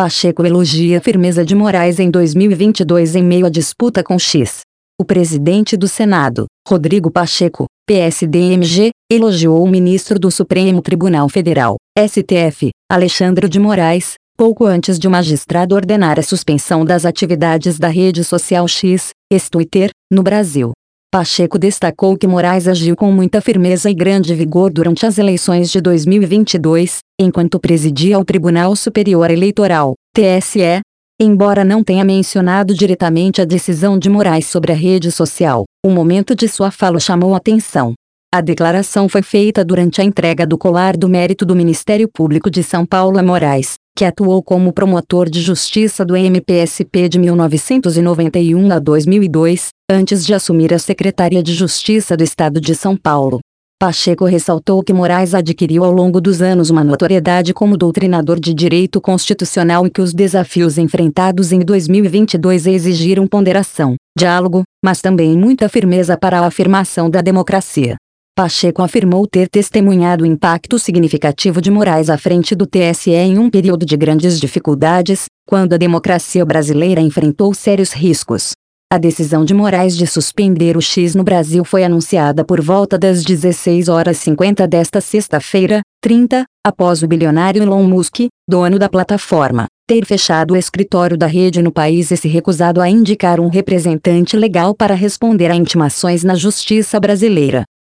Pacheco elogia a firmeza de Moraes em 2022 em meio à disputa com X. O presidente do Senado, Rodrigo Pacheco, PSDMG, elogiou o ministro do Supremo Tribunal Federal, STF, Alexandre de Moraes, pouco antes de o magistrado ordenar a suspensão das atividades da rede social X, ex-Twitter, no Brasil. Pacheco destacou que Moraes agiu com muita firmeza e grande vigor durante as eleições de 2022, enquanto presidia o Tribunal Superior Eleitoral, TSE. Embora não tenha mencionado diretamente a decisão de Moraes sobre a rede social, o momento de sua fala chamou atenção. A declaração foi feita durante a entrega do Colar do Mérito do Ministério Público de São Paulo a Moraes, que atuou como promotor de justiça do MPSP de 1991 a 2002, antes de assumir a Secretaria de Justiça do Estado de São Paulo. Pacheco ressaltou que Moraes adquiriu ao longo dos anos uma notoriedade como doutrinador de direito constitucional e que os desafios enfrentados em 2022 exigiram ponderação, diálogo, mas também muita firmeza para a afirmação da democracia. Pacheco afirmou ter testemunhado o impacto significativo de Moraes à frente do TSE em um período de grandes dificuldades, quando a democracia brasileira enfrentou sérios riscos. A decisão de Moraes de suspender o X no Brasil foi anunciada por volta das 16h50 desta sexta-feira, 30, após o bilionário Elon Musk, dono da plataforma, ter fechado o escritório da rede no país e se recusado a indicar um representante legal para responder a intimações na justiça brasileira.